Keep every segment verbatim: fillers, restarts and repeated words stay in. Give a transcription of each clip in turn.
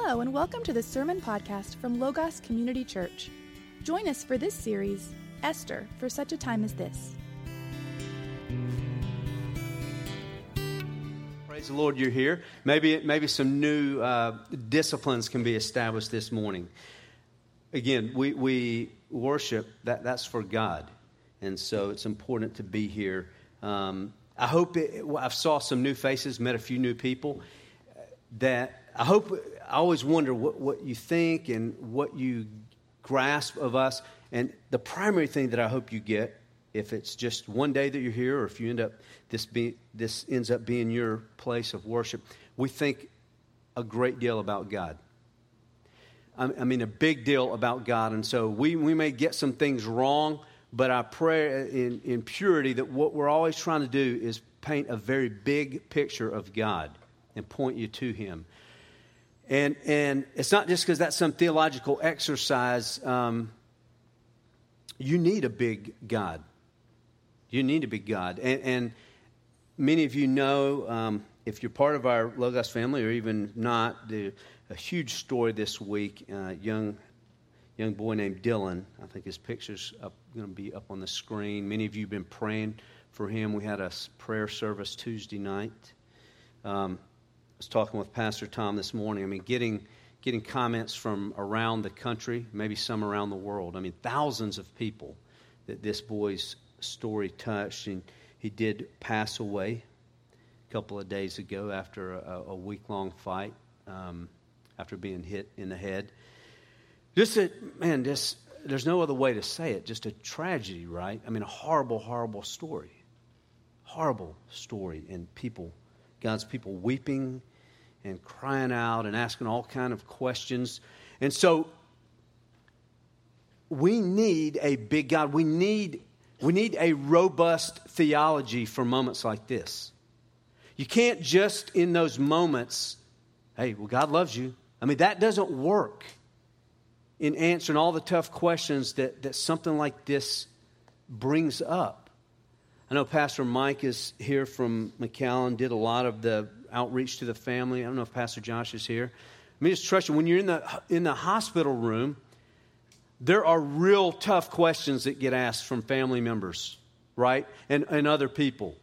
Hello, and welcome to the Sermon Podcast from Logos Community Church. Join us for this series, Esther, for Such a Time as This. Praise the Lord, you're here. Maybe maybe some new uh, disciplines can be established this morning. Again, we, we worship, that that's for God. And so it's important to be here. Um, I hope, it, I saw some new faces, met a few new people. That I hope, I always wonder what, what you think and what you grasp of us. And the primary thing that I hope you get, if it's just one day that you're here, or if you end up, this be, this ends up being your place of worship, we think a great deal about God. I, I mean, a big deal about God. And so we, we may get some things wrong, but I pray in, in purity that what we're always trying to do is paint a very big picture of God and point you to Him. And and it's not just because that's some theological exercise. Um, you need a big God. You need a big God. And, and many of you know, um, if you're part of our Logos family or even not, the, a huge story this week, uh, young young boy named Dylan. I think his picture's up, going to be up on the screen. Many of you have been praying for him. We had a prayer service Tuesday night. Um, I was talking with Pastor Tom this morning. I mean, getting getting comments from around the country, maybe some around the world. I mean, thousands of people that this boy's story touched. And he did pass away a couple of days ago after a, a week-long fight, um, after being hit in the head. Just a, man, just, there's no other way to say it. Just a tragedy, right? I mean, a horrible, horrible story. Horrible story. And people, God's people weeping and crying out and asking all kind of questions. And so we need a big God. We need, we need a robust theology for moments like this. You can't just in those moments, hey, well, God loves you. I mean, that doesn't work in answering all the tough questions that, that something like this brings up. I know Pastor Mike is here from McAllen, did a lot of the outreach to the family. I don't know if Pastor Josh is here. Let me just trust you. When you're in the in the hospital room, there are real tough questions that get asked from family members, right? And, and other people.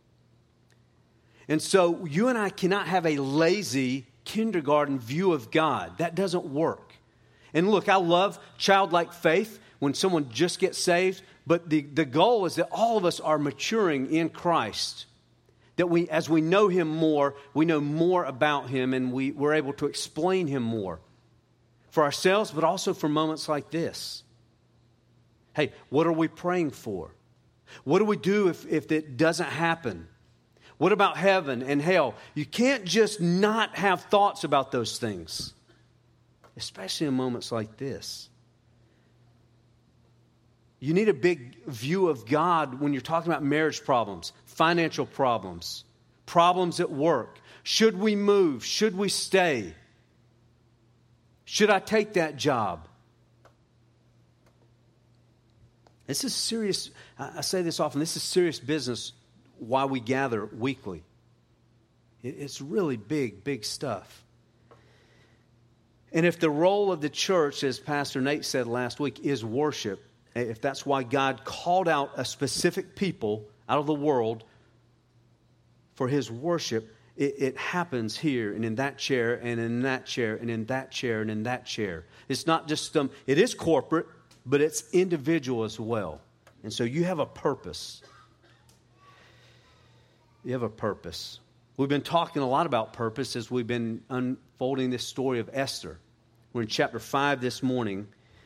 And so you and I cannot have a lazy kindergarten view of God. That doesn't work. And look, I love childlike faith when someone just gets saved. But the, the goal is that all of us are maturing in Christ. That we, as we know Him more, we know more about Him and we, we're able to explain Him more. For ourselves, but also for moments like this. Hey, what are we praying for? What do we do if, if it doesn't happen? What about heaven and hell? You can't just not have thoughts about those things. Especially in moments like this. You need a big view of God when you're talking about marriage problems, financial problems, problems at work. Should we move? Should we stay? Should I take that job? This is serious. I say this often. This is serious business why we gather weekly. It's really big, big stuff. And if the role of the church, as Pastor Nate said last week, is worship, if that's why God called out a specific people out of the world for His worship, it, it happens here and in that chair and in that chair and in that chair and in that chair. It's not just some, it is corporate, but it's individual as well. And so you have a purpose. You have a purpose. We've been talking a lot about purpose as we've been unfolding this story of Esther. We're in chapter five this morning.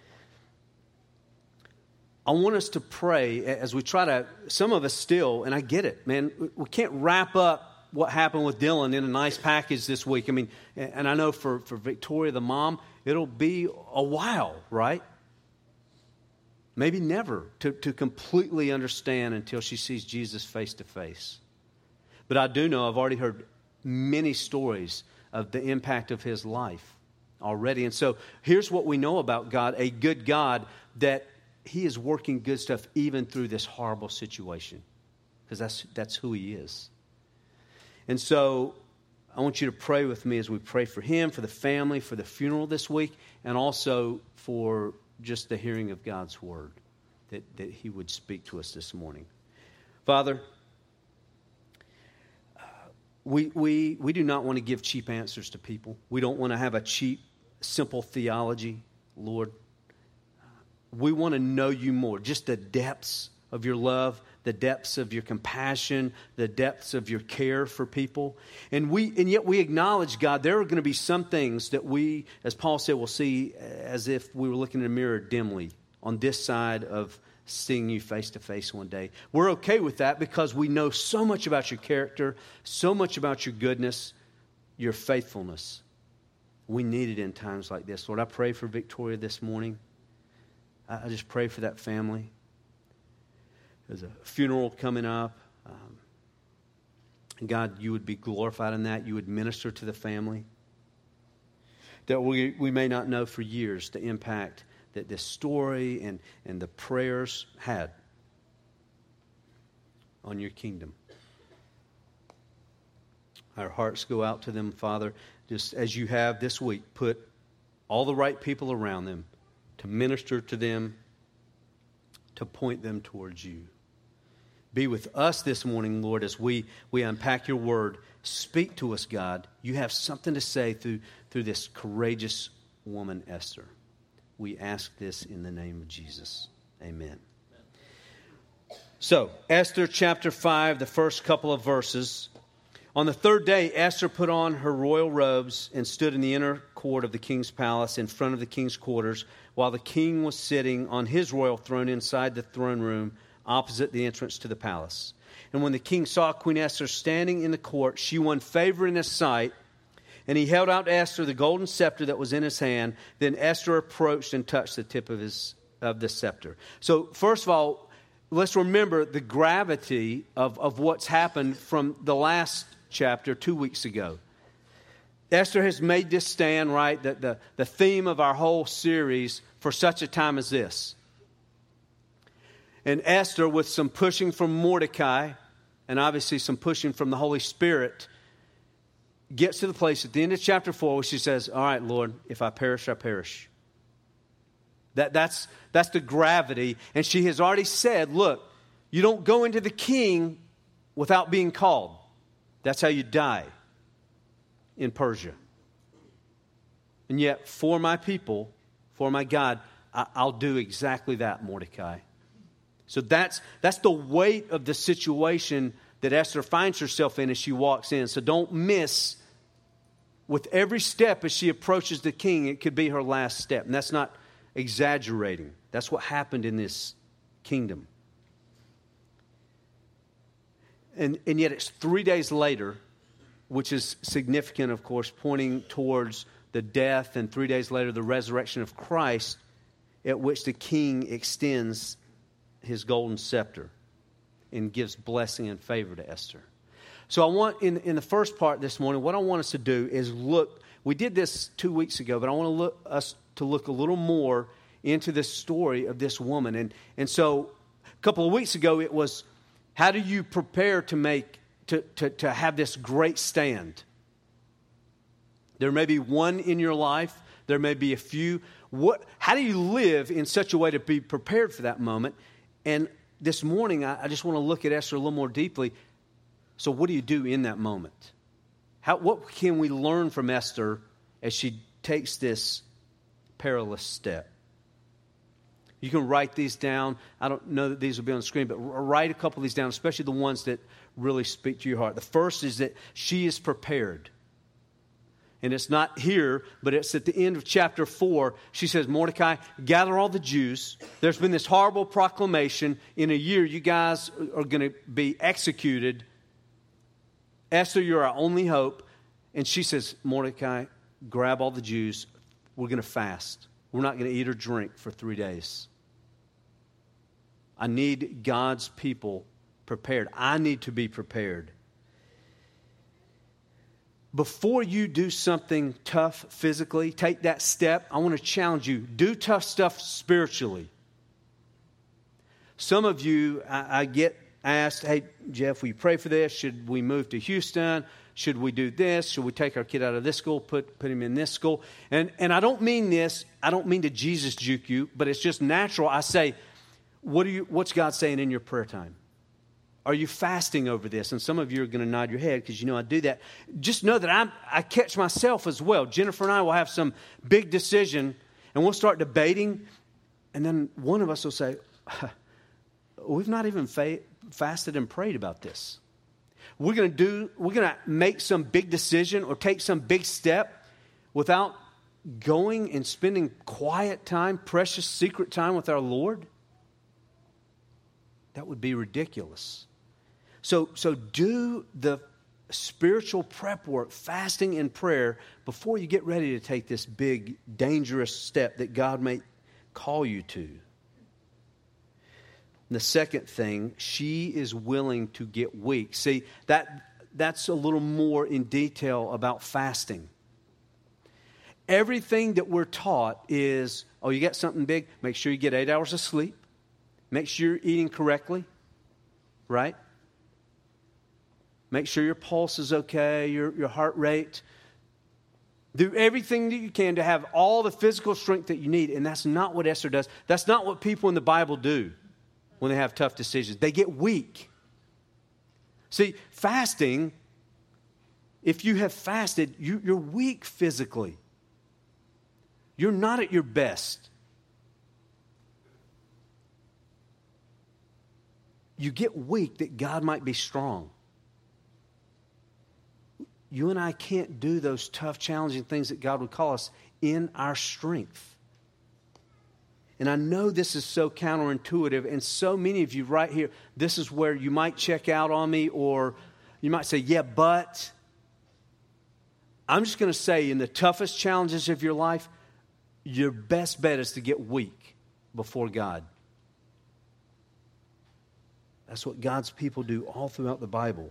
I want us to pray as we try to, some of us still, and I get it, man, we can't wrap up what happened with Dylan in a nice package this week. I mean, and I know for, for Victoria, the mom, it'll be a while, right? Maybe never to, to completely understand until she sees Jesus face to face. But I do know, I've already heard many stories of the impact of his life already. And so here's what we know about God, a good God, that He is working good stuff even through this horrible situation. Because that's that's who He is. And so I want you to pray with me as we pray for him, for the family, for the funeral this week, and also for just the hearing of God's word, that, that he would speak to us this morning. Father, uh, we, we, we do not want to give cheap answers to people. We don't want to have a cheap, simple theology, Lord. We want to know you more, just the depths of your love, the depths of your compassion, the depths of your care for people. And we, and yet we acknowledge, God, there are going to be some things that we, as Paul said, will see as if we were looking in a mirror dimly on this side of seeing you face to face one day. We're okay with that because we know so much about your character, so much about your goodness, your faithfulness. We need it in times like this. Lord, I pray for Victoria this morning. I just pray for that family. There's a funeral coming up. Um, God, you would be glorified in that. You would minister to the family. That we, we may not know for years the impact that this story and, and the prayers had on your kingdom. Our hearts go out to them, Father, just as you have this week. Put all the right people around them to minister to them, to point them towards you. Be with us this morning, Lord, as we, we unpack your word. Speak to us, God. You have something to say through, through this courageous woman, Esther. We ask this in the name of Jesus. Amen. So, Esther chapter five, the first couple of verses. On the third day, Esther put on her royal robes and stood in the inner court of the king's palace in front of the king's quarters, while the king was sitting on his royal throne inside the throne room opposite the entrance to the palace. And when the king saw Queen Esther standing in the court, she won favor in his sight, and he held out to Esther the golden scepter that was in his hand. Then Esther approached and touched the tip of his of the scepter. So first of all, let's remember the gravity of, of what's happened from the last chapter two weeks ago. Esther has made this stand, right, that the, the theme of our whole series, for such a time as this. And Esther, with some pushing from Mordecai, and obviously some pushing from the Holy Spirit, gets to the place at the end of chapter four where she says, all right, Lord, if I perish, I perish. That, that's, that's the gravity. And she has already said, look, you don't go into the king without being called. That's how you die in Persia. And yet, for my people, for my God, I, I'll do exactly that, Mordecai. So that's that's the weight of the situation that Esther finds herself in as she walks in. So don't miss, with every step as she approaches the king, it could be her last step. And that's not exaggerating. That's what happened in this kingdom. And, and yet it's three days later, which is significant, of course, pointing towards the death and three days later the resurrection of Christ, at which the king extends his golden scepter and gives blessing and favor to Esther. So I want, in, in the first part this morning, what I want us to do is look, we did this two weeks ago, but I want to look us to look a little more into this story of this woman. And, and so a couple of weeks ago, it was, how do you prepare to make, to, to, to have this great stand? There may be one in your life. There may be a few. What? How do you live in such a way to be prepared for that moment? And this morning, I, I just want to look at Esther a little more deeply. So what do you do in that moment? How, what can we learn from Esther as she takes this perilous step? You can write these down. I don't know that these will be on the screen, but write a couple of these down, especially the ones that really speak to your heart. The first is that she is prepared. And it's not here, but it's at the end of chapter four. She says, Mordecai, gather all the Jews. There's been this horrible proclamation. In a year, you guys are going to be executed. Esther, you're our only hope. And she says, Mordecai, grab all the Jews. We're going to fast. We're not going to eat or drink for three days. I need God's people prepared. I need to be prepared. Before you do something tough physically, take that step, I want to challenge you. Do tough stuff spiritually. Some of you, I, I get asked, hey, Jeff, will you pray for this? Should we move to Houston? should we do this? Should we take our kid out of this school, put put him in this school? And and I don't mean this, I don't mean to Jesus juke you, but it's just natural. I say, what are you what's God saying in your prayer time? Are you fasting over this? And some of you are going to nod your head because you know I do that. Just know that I I catch myself as well. Jennifer and I will have some big decision and we'll start debating, and then one of us will say, we've not even fa- fasted and prayed about this. We're going to do, we're going to make some big decision or take some big step without going and spending quiet time, precious secret time with our Lord. That would be ridiculous. So, so do the spiritual prep work, fasting and prayer, before you get ready to take this big, dangerous step that God may call you to. And the second thing, she is willing to get weak. See, that that's a little more in detail about fasting. Everything that we're taught is, oh, you got something big, make sure you get eight hours of sleep. Make sure you're eating correctly, right? Make sure your pulse is okay, your, your heart rate. Do everything that you can to have all the physical strength that you need. And that's not what Esther does. That's not what people in the Bible do when they have tough decisions. They get weak. See, fasting, if you have fasted, you, you're weak physically. You're not at your best. You get weak that God might be strong. You and I can't do those tough, challenging things that God would call us in our strength. And I know this is so counterintuitive, and so many of you right here, this is where you might check out on me, or you might say, yeah, but. I'm just going to say, in the toughest challenges of your life, your best bet is to get weak before God. That's what God's people do all throughout the Bible.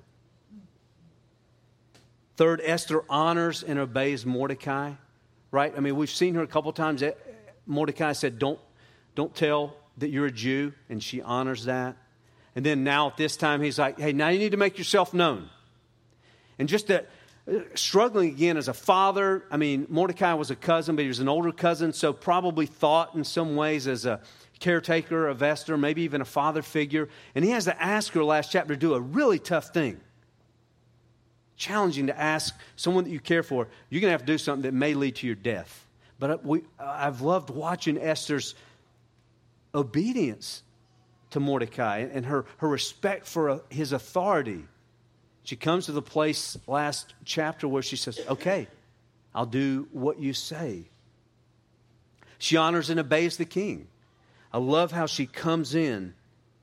Third, Esther honors and obeys Mordecai, right? I mean, we've seen her a couple times. Mordecai said, don't, don't tell that you're a Jew, and she honors that. And then now at this time, he's like, hey, now you need to make yourself known. And just that, struggling again as a father. I mean, Mordecai was a cousin, but he was an older cousin, so probably thought in some ways as a caretaker of Esther, maybe even a father figure. And he has to ask her last chapter to do a really tough thing. Challenging to ask someone that you care for, you're going to have to do something that may lead to your death. But we, I've loved watching Esther's obedience to Mordecai and her, her respect for his authority. She comes to the place last chapter where she says, okay, I'll do what you say. She honors and obeys the king. I love how she comes in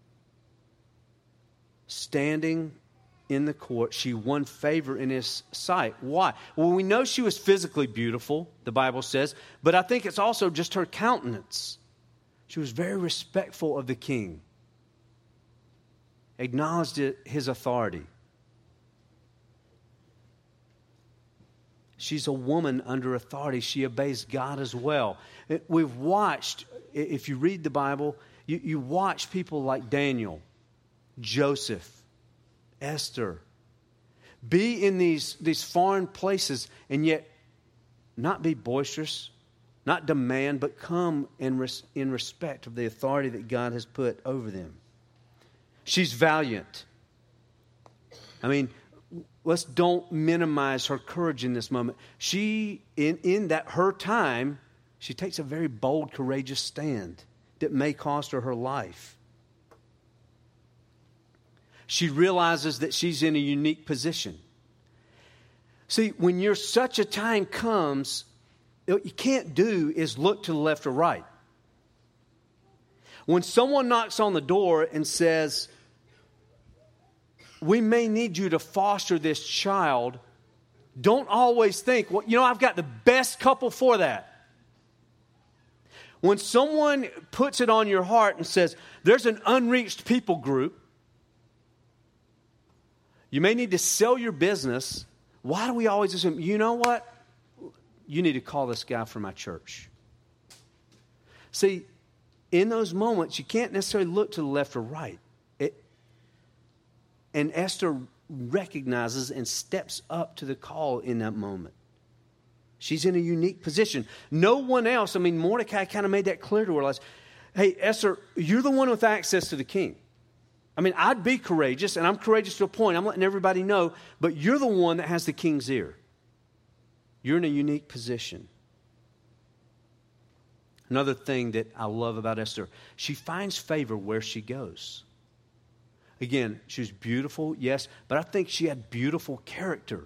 standing in the court. She won favor in his sight. Why? Well, we know she was physically beautiful, the Bible says, but I think it's also just her countenance. She was very respectful of the king, acknowledged his authority. She's a woman under authority. She obeys God as well. We've watched, if you read the Bible, you, you watch people like Daniel, Joseph, Esther, be in these, these foreign places and yet not be boisterous, not demand, but come in, res, in respect of the authority that God has put over them. She's valiant. I mean, let's don't minimize her courage in this moment. She, in, in that her time, she takes a very bold, courageous stand that may cost her her life. She realizes that she's in a unique position. See, when you're such a time comes, what you can't do is look to the left or right. When someone knocks on the door and says, we may need you to foster this child, don't always think, well, you know, I've got the best couple for that. When someone puts it on your heart and says, there's an unreached people group, you may need to sell your business. Why do we always assume, you know what? You need to call this guy for my church. See, in those moments, you can't necessarily look to the left or right. It, and Esther recognizes and steps up to the call in that moment. She's in a unique position. No one else, I mean, Mordecai kind of made that clear to her. Like, hey, Esther, you're the one with access to the king. I mean, I'd be courageous, and I'm courageous to a point. I'm letting everybody know, but you're the one that has the king's ear. You're in a unique position. Another thing that I love about Esther, she finds favor where she goes. Again, she was beautiful, yes, but I think she had beautiful character.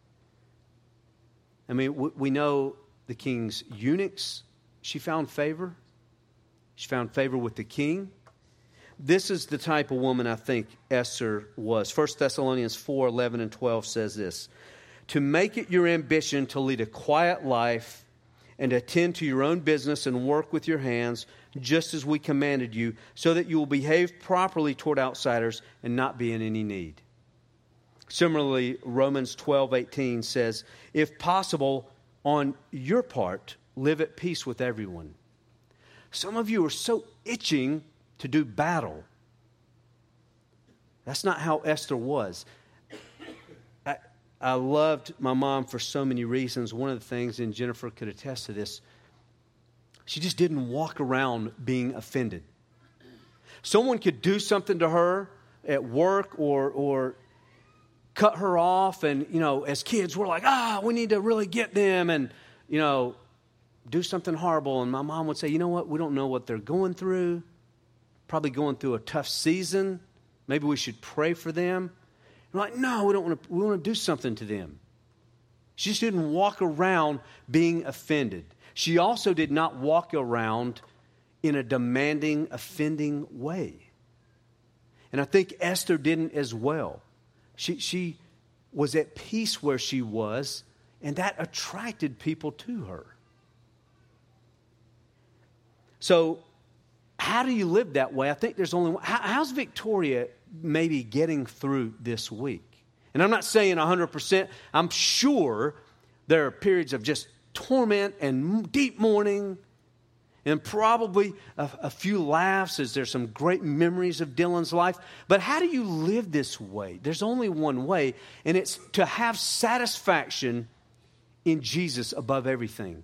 I mean, we know the king's eunuchs. She found favor. She found favor with the king. This is the type of woman I think Esther was. First Thessalonians four, eleven and twelve says this. To make it your ambition to lead a quiet life and attend to your own business and work with your hands, just as we commanded you, so that you will behave properly toward outsiders and not be in any need. Similarly, Romans twelve eighteen says, if possible, on your part, live at peace with everyone. Some of you are so itching to do battle. That's not how Esther was. I, I loved my mom for so many reasons. One of the things, and Jennifer could attest to this, she just didn't walk around being offended. Someone could do something to her at work or or cut her off, and, you know, as kids, we're like, ah, we need to really get them and, you know, do something horrible. And my mom would say, you know what, we don't know what they're going through. Probably going through a tough season. Maybe we should pray for them. We're like, no, we don't want to. We want to do something to them. She just didn't walk around being offended. She also did not walk around in a demanding, offending way. And I think Esther didn't as well. She, she was at peace where she was, and that attracted people to her. So, how do you live that way? I think there's only one. How, how's Victoria maybe getting through this week? And I'm not saying one hundred percent. I'm sure there are periods of just torment and deep mourning and probably a, a few laughs as there's some great memories of Dylan's life. But how do you live this way? There's only one way, and it's to have satisfaction in Jesus above everything.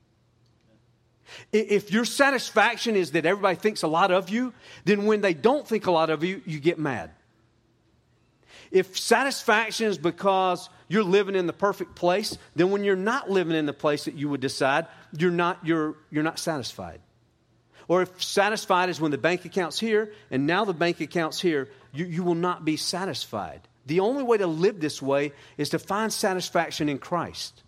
If your satisfaction is that everybody thinks a lot of you, then when they don't think a lot of you, you get mad. If satisfaction is because you're living in the perfect place, then when you're not living in the place that you would decide, you're not, you're, you're not satisfied. Or if satisfied is when the bank account's here and now the bank account's here, you, you will not be satisfied. The only way to live this way is to find satisfaction in Christ.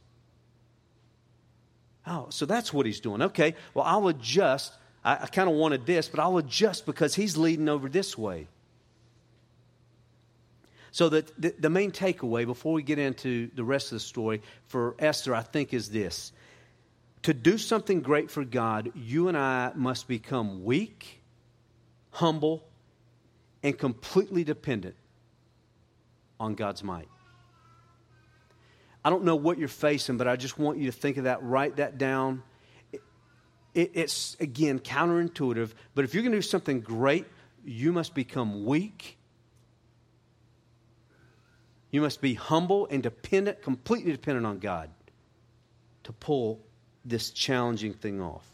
Oh, so that's what he's doing. Okay, well, I'll adjust. I, I kind of wanted this, but I'll adjust because he's leading over this way. So the, the, the main takeaway before we get into the rest of the story for Esther, I think, is this. To do something great for God, you and I must become weak, humble, and completely dependent on God's might. I don't know what you're facing, but I just want you to think of that, write that down. It, it, it's, again, counterintuitive, but if you're going to do something great, you must become weak. You must be humble and dependent, completely dependent on God to pull this challenging thing off.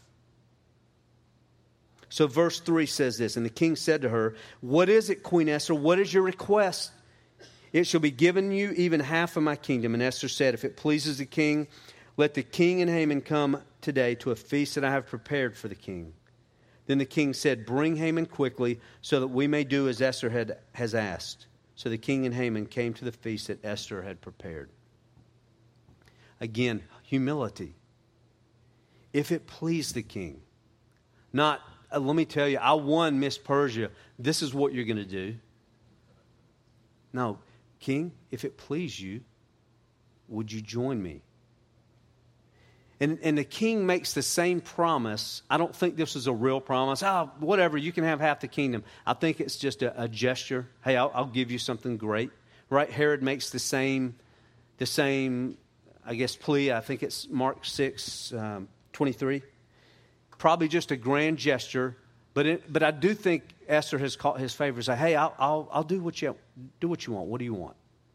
So verse three says this, and the king said to her, "What is it, Queen Esther? What is your request? It shall be given you even half of my kingdom." And Esther said, "If it pleases the king, let the king and Haman come today to a feast that I have prepared for the king." Then the king said, "Bring Haman quickly so that we may do as Esther had, has asked." So the king and Haman came to the feast that Esther had prepared. Again, humility. If it pleased the king. Not, uh, let me tell you, I won Miss Persia. This is what you're going to do. No, king, if it please you, would you join me? And, and the king makes the same promise. I don't think this is a real promise. Oh, whatever, you can have half the kingdom. I think it's just a, a gesture. Hey, I'll, I'll give you something great. Right? Herod makes the same, the same, I guess, plea. I think it's Mark six, um, twenty-three. Probably just a grand gesture. But it, but I do think Esther has caught his favor and say, hey, I'll, I'll, I'll do what you do what you want. What do you want?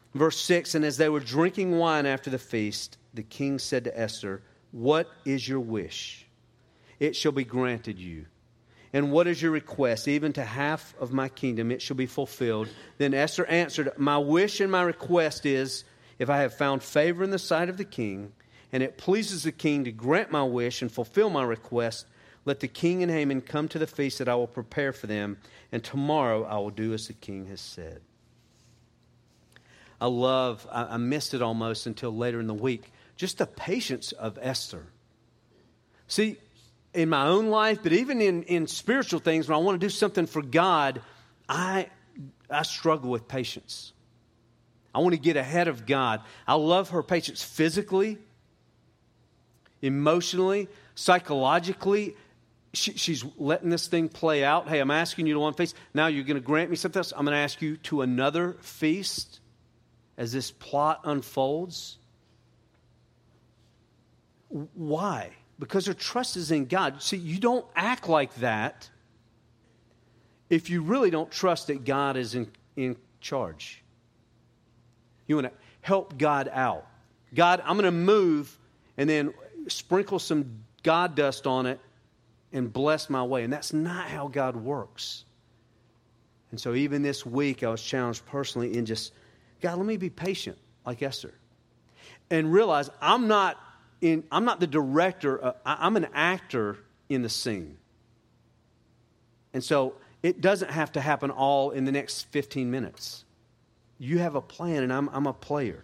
Verse six, and as they were drinking wine after the feast, the king said to Esther, what is your wish? It shall be granted you. And what is your request? Even to half of my kingdom it shall be fulfilled. Then Esther answered, my wish and my request is, if I have found favor in the sight of the king, and it pleases the king to grant my wish and fulfill my request, let the king and Haman come to the feast that I will prepare for them, and tomorrow I will do as the king has said. I love, I, I missed it almost until later in the week, just the patience of Esther. See, in my own life, but even in, in spiritual things, when I want to do something for God, I I struggle with patience. I want to get ahead of God. I love her patience physically, emotionally, psychologically. She, she's letting this thing play out. Hey, I'm asking you to one feast. Now you're going to grant me something else. I'm going to ask you to another feast as this plot unfolds. Why? Because her trust is in God. See, you don't act like that if you really don't trust that God is in, in charge. You want to help God out. God, I'm going to move and then sprinkle some God dust on it and bless my way. And that's not how God works. And so even this week, I was challenged personally in just, God, let me be patient like Esther. And realize I'm not in. I'm not the director. Uh, I'm an actor in the scene. And so it doesn't have to happen all in the next fifteen minutes. You have a plan, and I'm, I'm a player.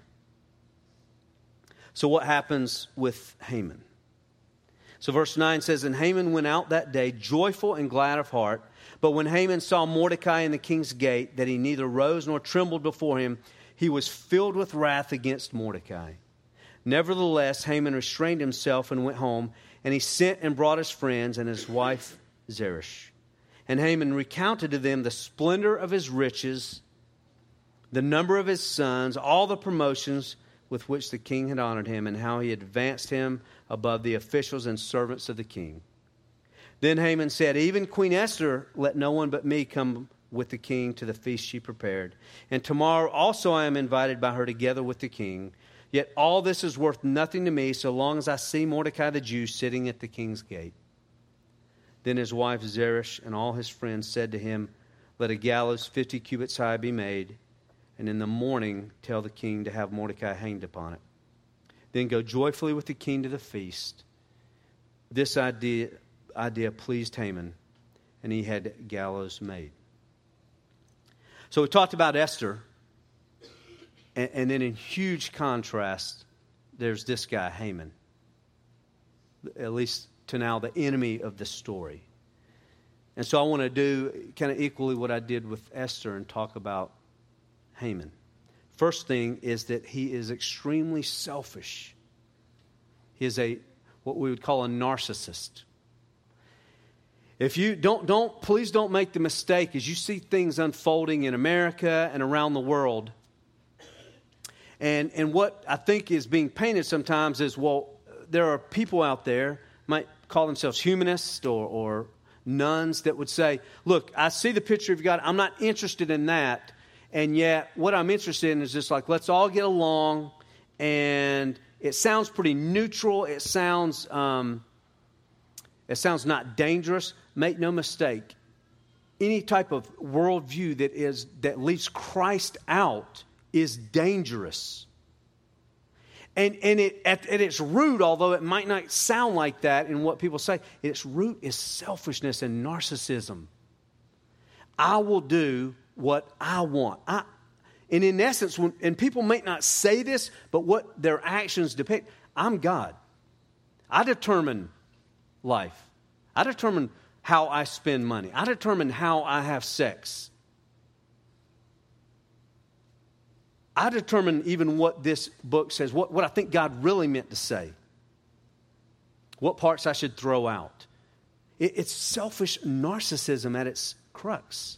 So what happens with Haman? So verse nine says, and Haman went out that day joyful and glad of heart. But when Haman saw Mordecai in the king's gate, that he neither rose nor trembled before him, he was filled with wrath against Mordecai. Nevertheless, Haman restrained himself and went home, and he sent and brought his friends and his wife Zeresh. And Haman recounted to them the splendor of his riches, the number of his sons, all the promotions with which the king had honored him, and how he advanced him above the officials and servants of the king. Then Haman said, even Queen Esther, let no one but me come with the king to the feast she prepared. And tomorrow also I am invited by her together with the king. Yet all this is worth nothing to me so long as I see Mordecai the Jew sitting at the king's gate. Then his wife Zeresh and all his friends said to him, let a gallows fifty cubits high be made, and in the morning tell the king to have Mordecai hanged upon it. Then go joyfully with the king to the feast. This idea, idea pleased Haman, and he had gallows made. So we talked about Esther, and, and then in huge contrast, there's this guy, Haman. At least to now, the enemy of the story. And so I want to do kind of equally what I did with Esther and talk about Haman. First thing is that he is extremely selfish. He is a what we would call a narcissist. If you don't, don't, please don't make the mistake as you see things unfolding in America and around the world. And and what I think is being painted sometimes is, well, there are people out there, might call themselves humanists or, or nuns, that would say, look, I see the picture of God. I'm not interested in that. And yet what I'm interested in is just like, let's all get along. And it sounds pretty neutral. It sounds, um, it sounds not dangerous. Make no mistake. Any type of worldview that is that leaves Christ out is dangerous. And and it at, at its root, although it might not sound like that in what people say, its root is selfishness and narcissism. I will do what I want. I, and in essence, when, and people may not say this, but what their actions depict, I'm God. I determine life. I determine how I spend money. I determine how I have sex. I determine even what this book says, what, what I think God really meant to say. What parts I should throw out. It, it's selfish narcissism at its crux.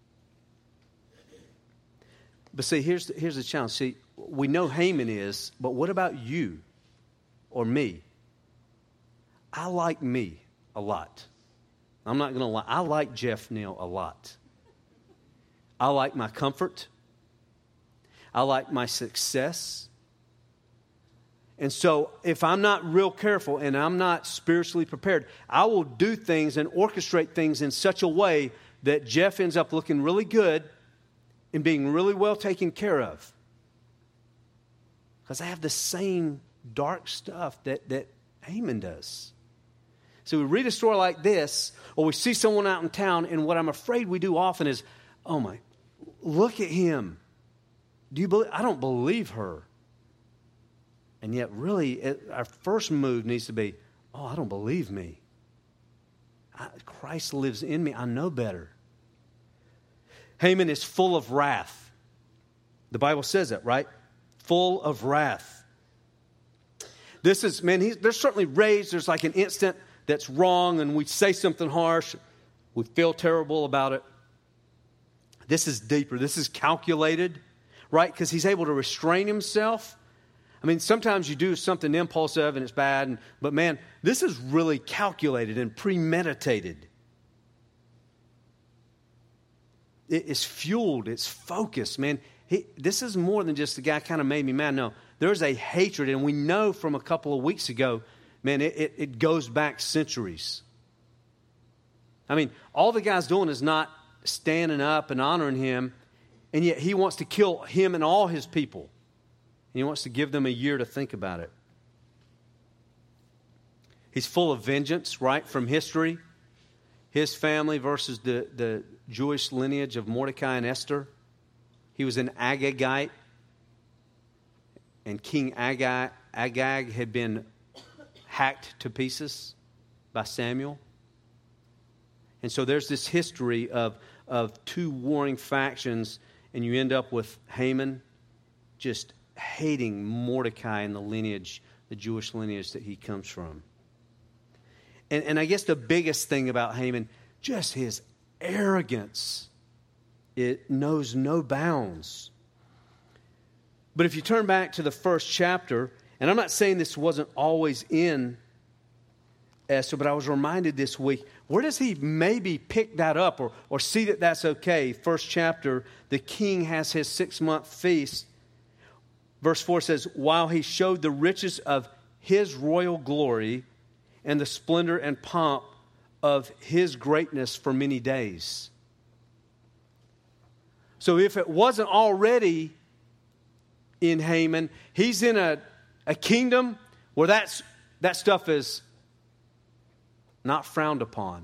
But see, here's the, here's the challenge. See, we know Haman is, but what about you or me? I like me a lot. I'm not going to lie. I like Jeff Neal a lot. I like my comfort. I like my success. And so if I'm not real careful and I'm not spiritually prepared, I will do things and orchestrate things in such a way that Jeff ends up looking really good and being really well taken care of. Because I have the same dark stuff that, that Haman does. So we read a story like this, or we see someone out in town, and what I'm afraid we do often is, oh my, look at him. Do you believe? I don't believe her. And yet really, it, our first move needs to be, oh, I don't believe me. I, Christ lives in me. I know better. Haman is full of wrath. The Bible says that, right? Full of wrath. This is, man, he's, there's certainly rage. There's like an instant that's wrong and we say something harsh. We feel terrible about it. This is deeper. This is calculated, right? Because he's able to restrain himself. I mean, sometimes you do something impulsive and it's bad, and, but man, this is really calculated and premeditated. It is fueled. It's focused, man. He, this is more than just the guy kind of made me mad. No, there's a hatred, and we know from a couple of weeks ago, man, it, it, it goes back centuries. I mean, all the guy's doing is not standing up and honoring him, and yet he wants to kill him and all his people. And he wants to give them a year to think about it. He's full of vengeance, right, from history. His family versus the, the Jewish lineage of Mordecai and Esther. He was an Agagite. And King Agag, Agag had been hacked to pieces by Samuel. And so there's this history of, of two warring factions, and you end up with Haman just hating Mordecai and the lineage, the Jewish lineage that he comes from. And, and I guess the biggest thing about Haman, just his arrogance. It knows no bounds. But if you turn back to the first chapter, and I'm not saying this wasn't always in Esther, but I was reminded this week, where does he maybe pick that up or, or see that that's okay? First chapter, the king has his six-month feast. Verse four says, while he showed the riches of his royal glory and the splendor and pomp of his greatness for many days. So if it wasn't already in Haman, he's in a, a kingdom where that's, that stuff is not frowned upon.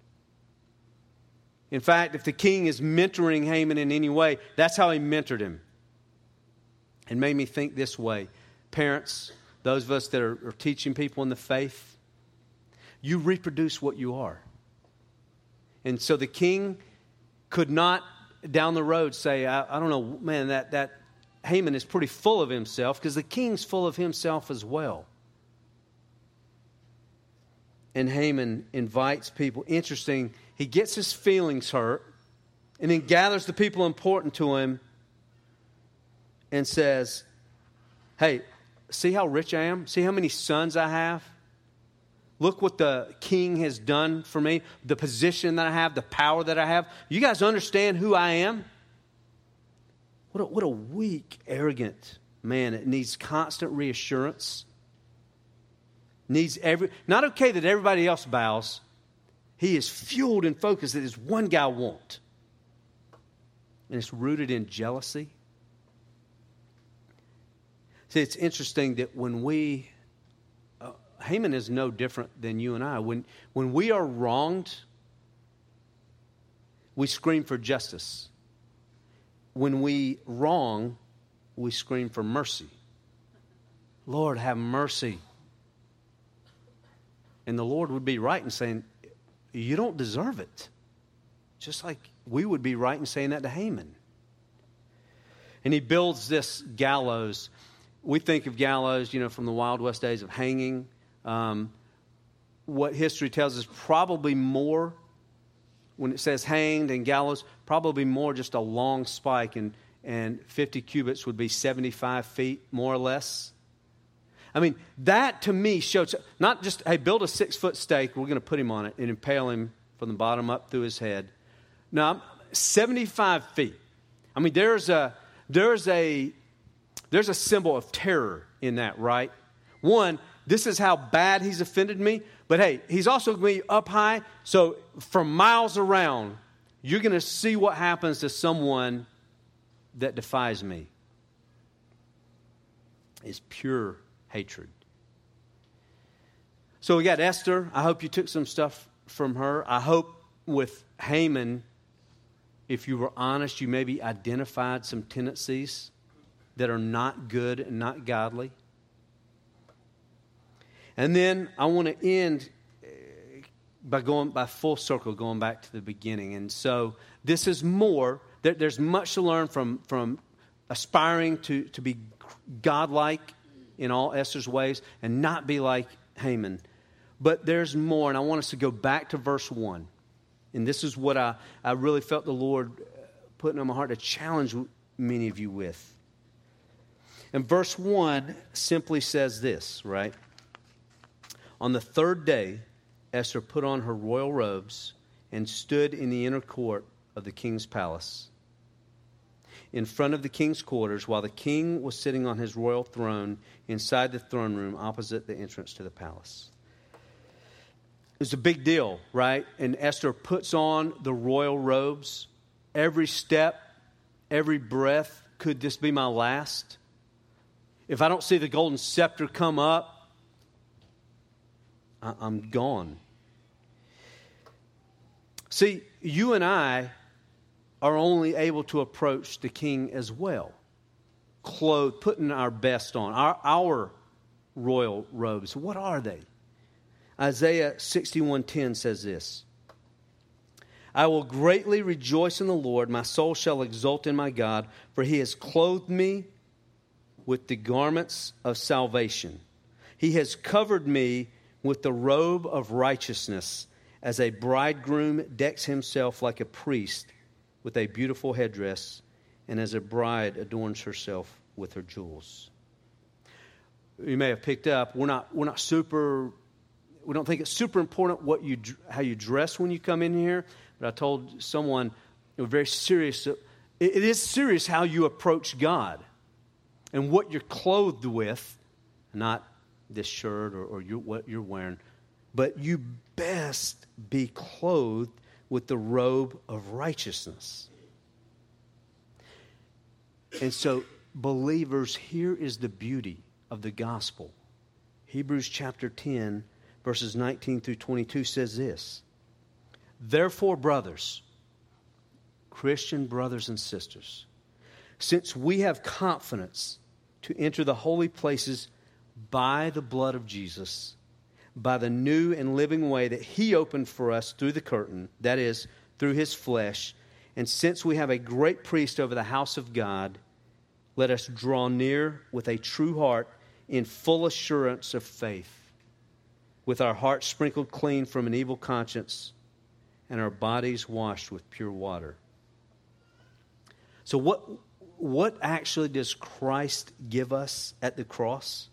In fact, if the king is mentoring Haman in any way, that's how he mentored him. It made me think this way. Parents, those of us that are, are teaching people in the faith, you reproduce what you are. And so the king could not down the road say, I, I don't know, man, that, that Haman is pretty full of himself, because the king's full of himself as well. And Haman invites people. Interesting, he gets his feelings hurt and then gathers the people important to him and says, hey, see how rich I am? See how many sons I have? Look what the king has done for me, the position that I have, the power that I have. You guys understand who I am? What a, what a weak, arrogant man. It needs constant reassurance. Needs every, not okay that everybody else bows. He is fueled and focused that this one guy won't. And it's rooted in jealousy. See, it's interesting that when we, uh, Haman is no different than you and I. When, when we are wronged, we scream for justice. When we wrong, we scream for mercy. Lord, have mercy. And the Lord would be right in saying, you don't deserve it. Just like we would be right in saying that to Haman. And he builds this gallows. We think of gallows, you know, from the Wild West days of hanging. Um, what history tells us, probably more, when it says hanged and gallows, probably more just a long spike, and, and fifty cubits would be seventy-five feet, more or less. I mean, that to me shows, not just, hey, build a six-foot stake, we're going to put him on it and impale him from the bottom up through his head. No, seventy-five feet. I mean, there's a, there's a, there's a symbol of terror in that, right? One, this is how bad he's offended me. But hey, he's also going to be up high. So from miles around, you're going to see what happens to someone that defies me. It's pure hatred. So we got Esther. I hope you took some stuff from her. I hope with Haman, if you were honest, you maybe identified some tendencies that are not good and not godly. And then I want to end by going by full circle, going back to the beginning. And so this is more. There, there's much to learn from, from aspiring to, to be godlike in all Esther's ways and not be like Haman. But there's more, and I want us to go back to verse one. And this is what I, I really felt the Lord putting on my heart to challenge many of you with. And verse one simply says this, right? On the third day, Esther put on her royal robes and stood in the inner court of the king's palace, in front of the king's quarters, while the king was sitting on his royal throne inside the throne room opposite the entrance to the palace. It's a big deal, right? And Esther puts on the royal robes. Every step, every breath, could this be my last? If I don't see the golden scepter come up, I'm gone. See, you and I are only able to approach the king as well, clothed, putting our best on, our, our royal robes. What are they? Isaiah sixty-one ten says this: I will greatly rejoice in the Lord. My soul shall exult in my God, for he has clothed me with the garments of salvation. He has covered me with the robe of righteousness, as a bridegroom decks himself like a priest with a beautiful headdress, and as a bride adorns herself with her jewels. You may have picked up, we're not we're not super we don't think it's super important what you how you dress when you come in here, but I told someone it was very serious. It, it is serious how you approach God and what you're clothed with, not this shirt or, or you, what you're wearing, but you best be clothed with the robe of righteousness. And so, believers, here is the beauty of the gospel. Hebrews chapter ten, verses nineteen through twenty-two says this: Therefore, brothers, Christian brothers and sisters, since we have confidence to enter the holy places by the blood of Jesus, by the new and living way that he opened for us through the curtain, that is, through his flesh, and since we have a great priest over the house of God, let us draw near with a true heart in full assurance of faith, with our hearts sprinkled clean from an evil conscience and our bodies washed with pure water. So what, what actually does Christ give us at the cross?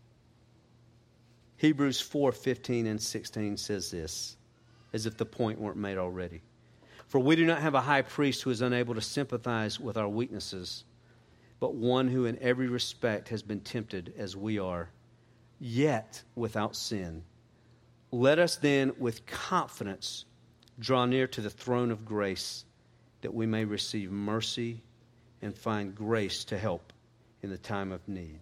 Hebrews four fifteen and sixteen says this, as if the point weren't made already. For we do not have a high priest who is unable to sympathize with our weaknesses, but one who in every respect has been tempted as we are, yet without sin. Let us then with confidence draw near to the throne of grace, that we may receive mercy and find grace to help in the time of need.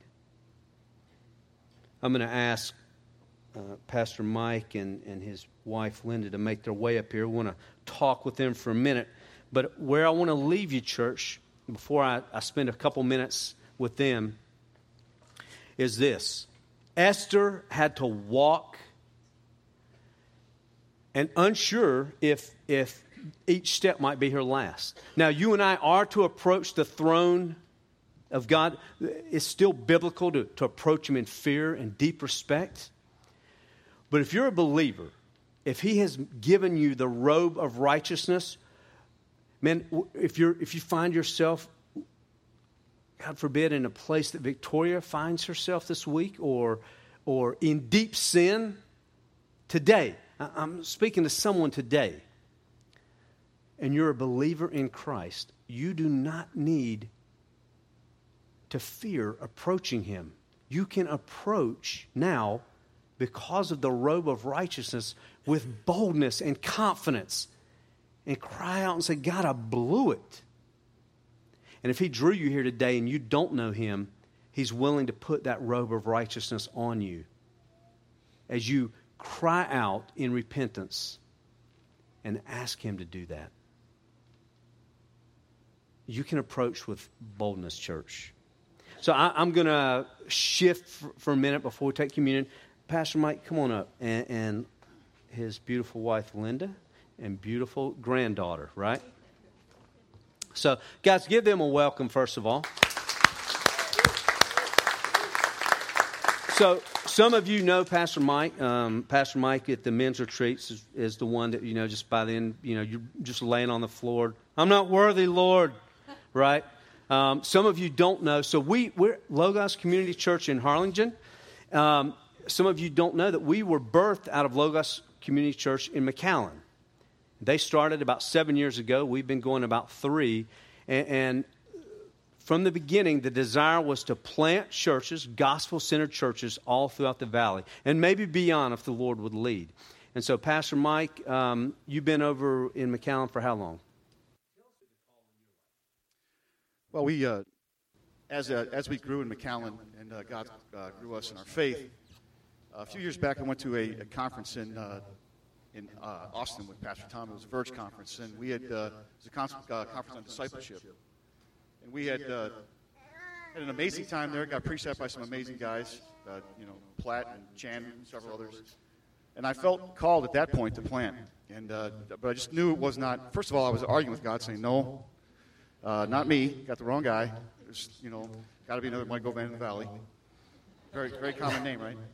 I'm going to ask Uh, Pastor Mike and, and his wife Linda to make their way up here. We want to talk with them for a minute. But where I want to leave you, church, before I, I spend a couple minutes with them, is this. Esther had to walk, and unsure if, if each step might be her last. Now, you and I are to approach the throne of God. It's still biblical to, to approach him in fear and deep respect. But if you're a believer, if he has given you the robe of righteousness, man, if you're if you find yourself, God forbid, in a place that Victoria finds herself this week, or or in deep sin, today, I'm speaking to someone today, and you're a believer in Christ, you do not need to fear approaching him. You can approach now, because of the robe of righteousness, with boldness and confidence and cry out and say, God, I blew it. And if he drew you here today and you don't know him, he's willing to put that robe of righteousness on you as you cry out in repentance and ask him to do that. You can approach with boldness, church. So I, I'm going to shift for, for a minute before we take communion. Pastor Mike, come on up. And, and his beautiful wife, Linda, and beautiful granddaughter, right? So, guys, give them a welcome, first of all. So, some of you know Pastor Mike. Um, Pastor Mike at the men's retreats is, is the one that, you know, just by then, you know, you're just laying on the floor. I'm not worthy, Lord, right? Um, some of you don't know. So, we, we're Logos Community Church in Harlingen. Um, some of you don't know that we were birthed out of Logos Community Church in McAllen. They started about seven years ago. We've been going about three. And, and from the beginning, the desire was to plant churches, gospel-centered churches, all throughout the valley, and maybe beyond if the Lord would lead. And so, Pastor Mike, um, you've been over in McAllen for how long? Well, we uh, as uh, as we grew in McAllen and uh, God uh, grew us in our faith. Uh, a few years back, I went to a, a conference in uh, in uh, Austin with Pastor Tom. It was a Verge conference, and we had uh, it was a con- uh, conference on discipleship. And we had uh, had an amazing time there. Got preached at by some amazing guys, uh, you know, Platt and Chan and several others. And I felt called at that point to plant. And uh, but I just knew it was not. First of all, I was arguing with God, saying, "No, uh, not me. Got the wrong guy. There's, you know, got to be another Mike Govan in the Valley. Very, very common name, right?"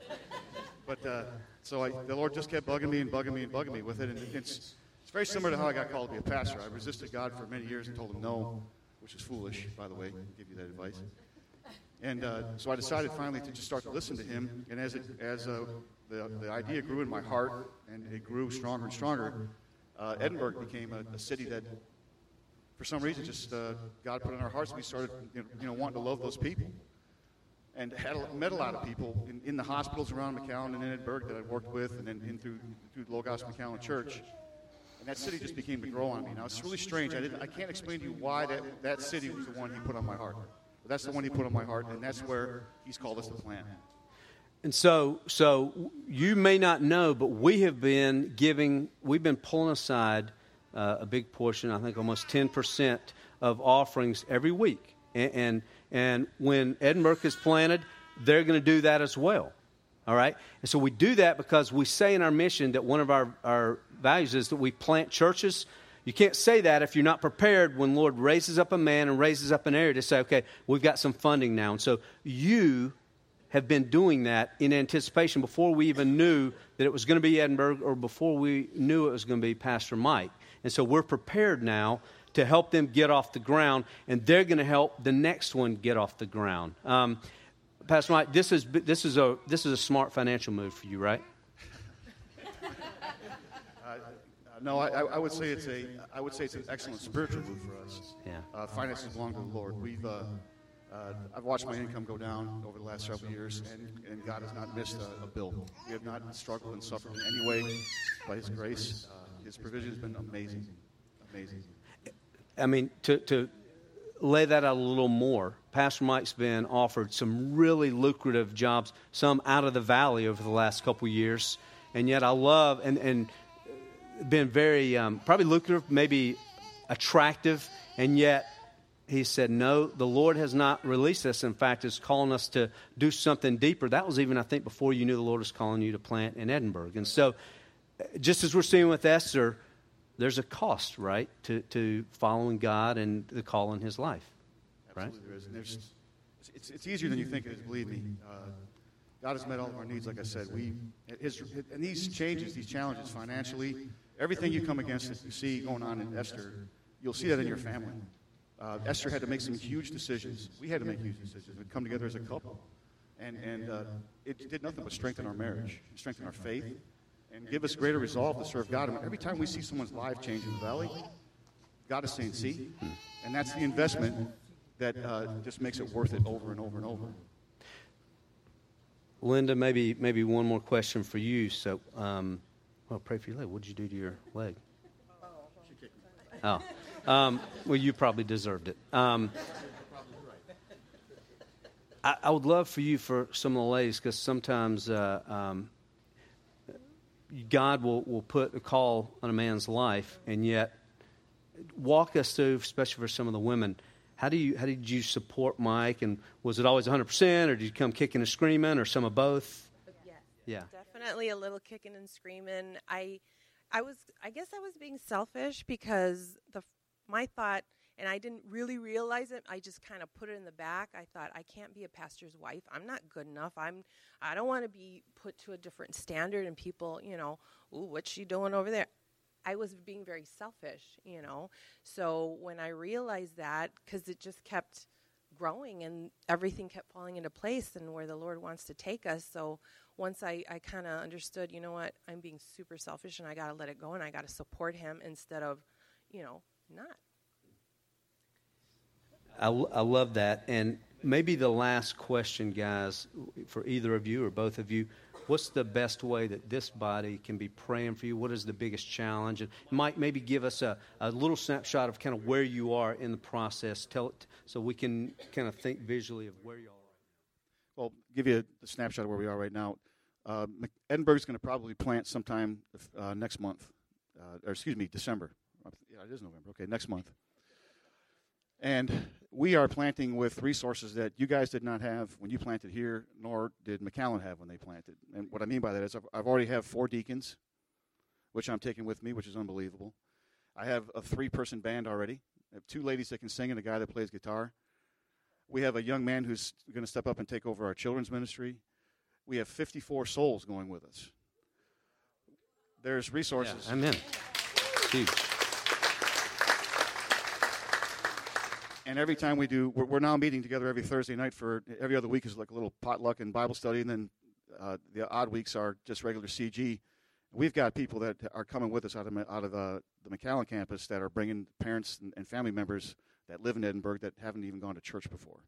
But uh, so I, the Lord just kept bugging me and bugging me and bugging me with it. And it's it's very similar to how I got called to be a pastor. I resisted God for many years and told him no, which is foolish, by the way. I'll give you that advice. And uh, so I decided finally to just start to listen to him. And as it as uh, the the idea grew in my heart and it grew stronger and stronger, uh, Edinburgh became a, a city that, for some reason, just uh, God put in our hearts. We started, you know, you know, wanting to love those people. And had a, met a lot of people in, in the hospitals around McAllen and in Edinburgh that I'd worked with, and then in through through Logos McAllen Church. And that city just began to grow on me. Now it's really strange. I didn't. I can't explain to you why that, that city was the one He put on my heart. But that's the one He put on my heart, and that's where He's called us to plant. And so, so you may not know, but we have been giving. We've been pulling aside uh, a big portion. I think almost ten percent of offerings every week, and. and And when Edinburgh is planted, they're going to do that as well. All right? And so we do that because we say in our mission that one of our, our values is that we plant churches. You can't say that if you're not prepared when Lord raises up a man and raises up an area to say, okay, we've got some funding now. And so you have been doing that in anticipation before we even knew that it was going to be Edinburgh or before we knew it was going to be Pastor Mike. And so we're prepared now to help them get off the ground, and they're going to help the next one get off the ground. Um, Pastor Mike, this is this is a this is a smart financial move for you, right? uh, no, I, I would say it's a I would say it's an excellent spiritual move for us. Yeah. Uh, finances belong to the Lord. We've uh, uh, I've watched my income go down over the last several years, and, and God has not missed a, a bill. We have not struggled and suffered in any way. By His grace, uh, His provision has been amazing, amazing. I mean, to, to lay that out a little more, Pastor Mike's been offered some really lucrative jobs, some out of the valley over the last couple years. And yet I love, and, and been very, um, probably lucrative, maybe attractive, and yet he said, no, the Lord has not released us. In fact, is calling us to do something deeper. That was even, I think, before you knew the Lord was calling you to plant in Edinburgh. And so, just as we're seeing with Esther, there's a cost, right, to, to following God and the call in His life, right? Absolutely there is. And there's, it's, it's easier than you think it is, believe me. Uh, God has met all of our needs, like I said. We, his, and these changes, these challenges financially, everything you come against that you see going on in Esther, you'll see that in your family. Uh, Esther had to make some huge decisions. We had to make huge decisions. We'd come together as a couple. And, and uh, it did nothing but strengthen our marriage, strengthen our faith, and give us greater resolve to serve God. And every time we see someone's life change in the valley, God is saying, see? And that's the investment that uh, just makes it worth it over and over and over. Linda, maybe maybe one more question for you. So, um, well, pray for your leg. What did you do to your leg? Oh, um, well, you probably deserved it. Um, I, I would love for you, for some of the ladies, because sometimes uh, um, God will, will put a call on a man's life, and yet walk us through, especially for some of the women. How do you how did you support Mike, and was it always one hundred percent, or did you come kicking and screaming, or some of both? Yes, yeah, definitely a little kicking and screaming. I, I was, I guess I was being selfish because the my thought, and I didn't really realize it. I just kind of put it in the back. I thought, I can't be a pastor's wife. I'm not good enough. I'm, I don't want to be put to a different standard, and people, you know, ooh, what's she doing over there? I was being very selfish, you know. So when I realized that, because it just kept growing and everything kept falling into place and where the Lord wants to take us. So once I, I kind of understood, you know what, I'm being super selfish and I got to let it go and I got to support him instead of, you know, not. I, I love that. And maybe the last question, guys, for either of you or both of you, what's the best way that this body can be praying for you? What is the biggest challenge? And Mike, maybe give us a, a little snapshot of kind of where you are in the process. Tell it so we can kind of think visually of where you are. Well, give you a, a snapshot of where we are right now. Uh, Edinburgh's going to probably plant sometime uh, next month, uh, or excuse me, December. Yeah, it is November. Okay, next month. And we are planting with resources that you guys did not have when you planted here, nor did McAllen have when they planted. And what I mean by that is I've, I've already have four deacons, which I'm taking with me, which is unbelievable. I have a three-person band already. I have two ladies that can sing and a guy that plays guitar. We have a young man who's going to step up and take over our children's ministry. We have fifty-four souls going with us. There's resources. Yeah, amen. Huge. And every time we do, we're, we're now meeting together every Thursday night for every other week is like a little potluck and Bible study, and then uh, the odd weeks are just regular C G. We've got people that are coming with us out of out of uh, the McAllen campus that are bringing parents and, and family members that live in Edinburgh that haven't even gone to church before.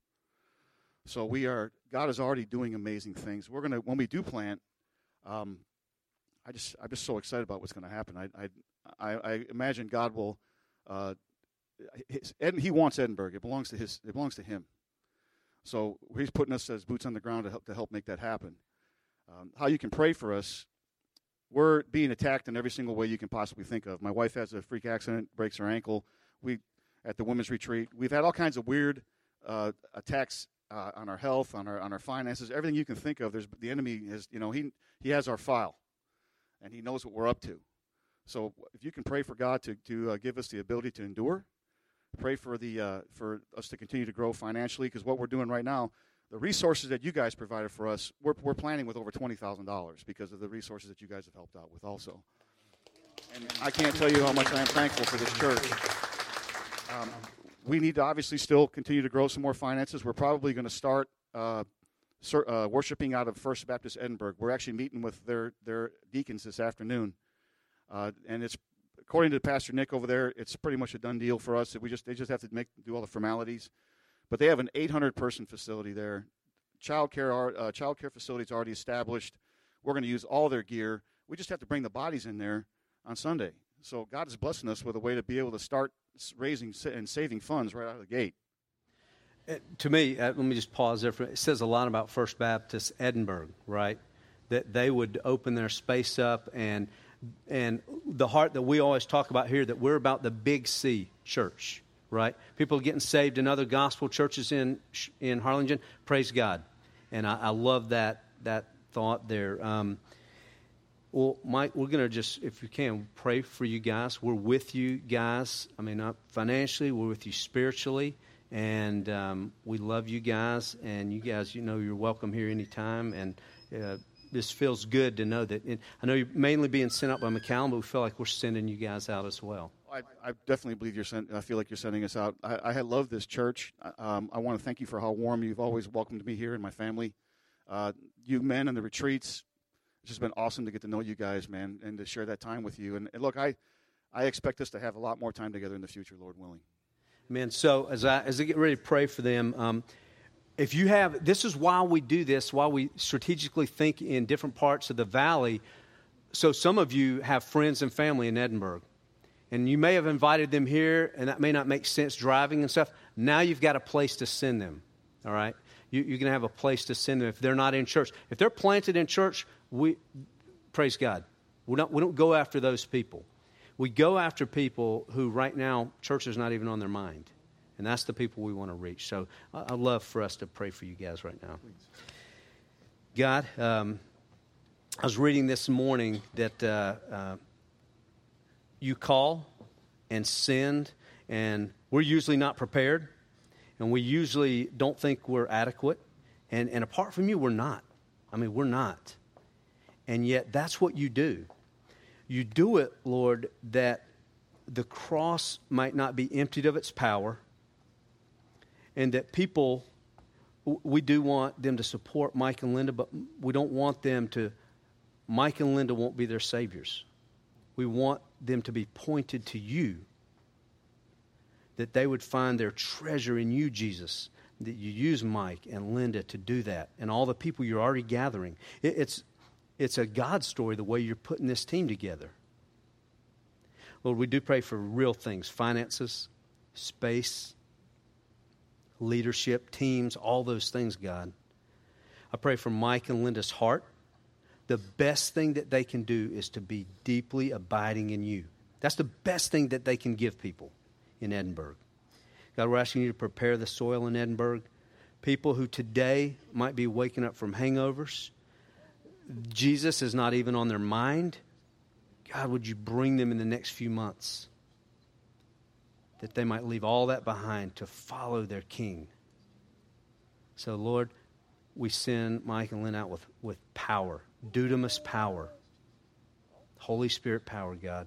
So we are, God is already doing amazing things. We're gonna when we do plant, um, I just I'm just so excited about what's going to happen. I, I I imagine God will. Uh, His, Ed, he wants Edinburgh. It belongs to his. It belongs to him. So he's putting us as boots on the ground to help to help make that happen. Um, how you can pray for us? We're being attacked in every single way you can possibly think of. My wife has a freak accident, breaks her ankle. We at the women's retreat. We've had all kinds of weird uh, attacks uh, on our health, on our on our finances, everything you can think of. There's the enemy has. You know he he has our file, and he knows what we're up to. So if you can pray for God to to uh, give us the ability to endure. Pray for the uh, for us to continue to grow financially, because what we're doing right now, the resources that you guys provided for us, we're we're planning with over twenty thousand dollars because of the resources that you guys have helped out with also. And I can't tell you how much I am thankful for this church. Um, we need to obviously still continue to grow some more finances. We're probably going to start uh, ser- uh, worshiping out of First Baptist Edinburgh. We're actually meeting with their their deacons this afternoon, uh, and it's. According to Pastor Nick over there, it's pretty much a done deal for us. We just they just have to make do all the formalities, but they have an eight hundred person facility there. Child care uh, child care facility is already established. We're going to use all their gear. We just have to bring the bodies in there on Sunday. So God is blessing us with a way to be able to start raising and saving funds right out of the gate. Uh, to me, uh, let me just pause there. For, it says a lot about First Baptist Edinburgh, right? That they would open their space up and. And the heart that we always talk about here, that we're about the big C church, right? People getting saved in other gospel churches in in Harlingen. Praise God. And I, I love that that thought there. Um, well, Mike, we're going to just, if you can, pray for you guys. We're with you guys. I mean, not financially, we're with you spiritually. And um, we love you guys. And you guys, you know, you're welcome here anytime. And uh this feels good to know that. It, I know you're mainly being sent out by McAllen, but we feel like we're sending you guys out as well. I, I definitely believe you're sent. I feel like you're sending us out. I, I love this church. Um, I want to thank you for how warm you've always welcomed me here and my family. Uh, you men in the retreats, it's just been awesome to get to know you guys, man, and to share that time with you. And, and look, I, I expect us to have a lot more time together in the future, Lord willing. Amen. So as I as I get ready to pray for them, um, if you have, this is why we do this, why we strategically think in different parts of the valley. So some of you have friends and family in Edinburgh, and you may have invited them here, and that may not make sense driving and stuff. Now you've got a place to send them, all right? You, you're going to have a place to send them if they're not in church. If they're planted in church, we praise God. We don't, we don't go after those people. We go after people who right now church is not even on their mind. And that's the people we want to reach. So I'd love for us to pray for you guys right now. God, um, I was reading this morning that uh, uh, you call and send, and we're usually not prepared, and we usually don't think we're adequate. And, and apart from you, we're not. I mean, we're not. And yet that's what you do. You do it, Lord, that the cross might not be emptied of its power, and that people, we do want them to support Mike and Linda, but we don't want them to, Mike and Linda won't be their saviors. We want them to be pointed to you, that they would find their treasure in you, Jesus, that you use Mike and Linda to do that, and all the people you're already gathering. It, it's, it's a God story the way you're putting this team together. Lord, we do pray for real things, finances, space, leadership, teams, all those things, God. I pray for Mike and Linda's heart. The best thing that they can do is to be deeply abiding in you. That's the best thing that they can give people in Edinburgh. God, we're asking you to prepare the soil in Edinburgh. People who today might be waking up from hangovers. Jesus is not even on their mind. God, would you bring them in the next few months, that they might leave all that behind to follow their King. So, Lord, we send Mike and Lynn out with, with power, dunamis power, Holy Spirit power, God.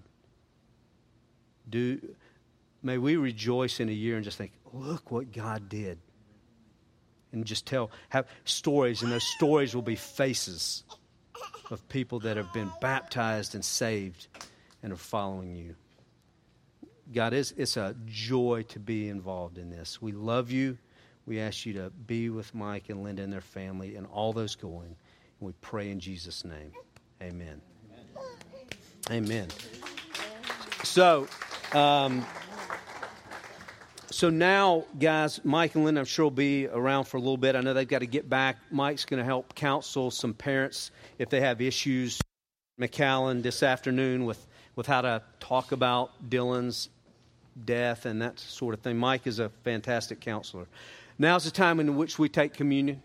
Do, may we rejoice in a year and just think, look what God did. And just tell, have stories, and those stories will be faces of people that have been baptized and saved and are following you. God, it's, it's a joy to be involved in this. We love you. We ask you to be with Mike and Linda and their family and all those going. And we pray in Jesus' name. Amen. Amen. Amen. So, um, so now, guys, Mike and Linda, I'm sure will be around for a little bit. I know they've got to get back. Mike's going to help counsel some parents if they have issues. McAllen this afternoon with, with how to talk about Dylan's death and that sort of thing. Mike is a fantastic counselor. Now's the time in which we take communion.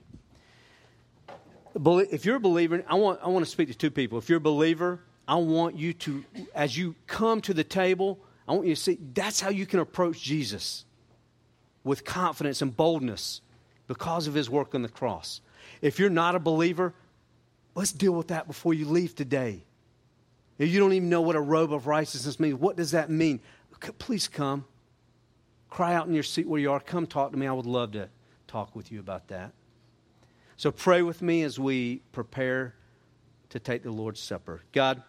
If you're a believer, I want I want to speak to two people. If you're a believer, I want you to, as you come to the table, I want you to see that's how you can approach Jesus with confidence and boldness because of his work on the cross. If you're not a believer, let's deal with that before you leave today. If you don't even know what a robe of righteousness means, what does that mean? Please come. Cry out in your seat where you are. Come talk to me. I would love to talk with you about that. So pray with me as we prepare to take the Lord's Supper. God,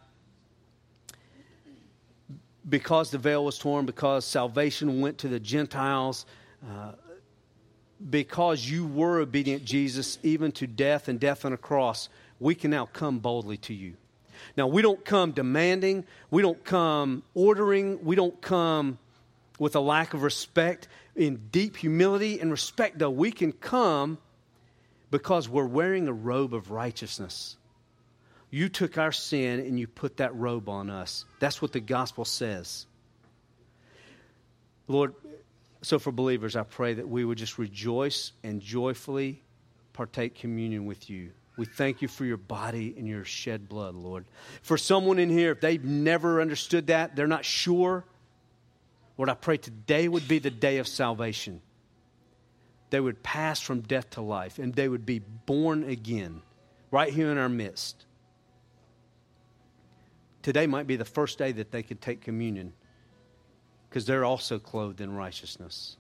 because the veil was torn, because salvation went to the Gentiles, uh, because you were obedient, Jesus, even to death and death on a cross, we can now come boldly to you. Now, we don't come demanding. We don't come ordering. We don't come with a lack of respect. In deep humility and respect, though, we can come because we're wearing a robe of righteousness. You took our sin and you put that robe on us. That's what the gospel says. Lord, so for believers, I pray that we would just rejoice and joyfully partake communion with you. We thank you for your body and your shed blood, Lord. For someone in here, if they've never understood that, they're not sure, Lord, I pray today would be the day of salvation. They would pass from death to life, and they would be born again right here in our midst. Today might be the first day that they could take communion because they're also clothed in righteousness.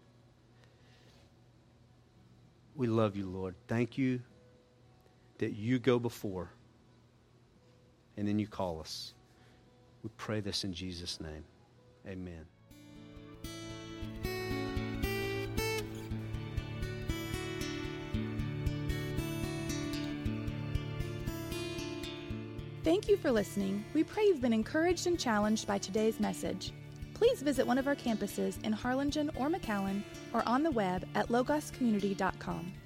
We love you, Lord. Thank you that you go before and then you call us. We pray this in Jesus' name. Amen. Thank you for listening. We pray you've been encouraged and challenged by today's message. Please visit one of our campuses in Harlingen or McAllen or on the web at logos community dot com.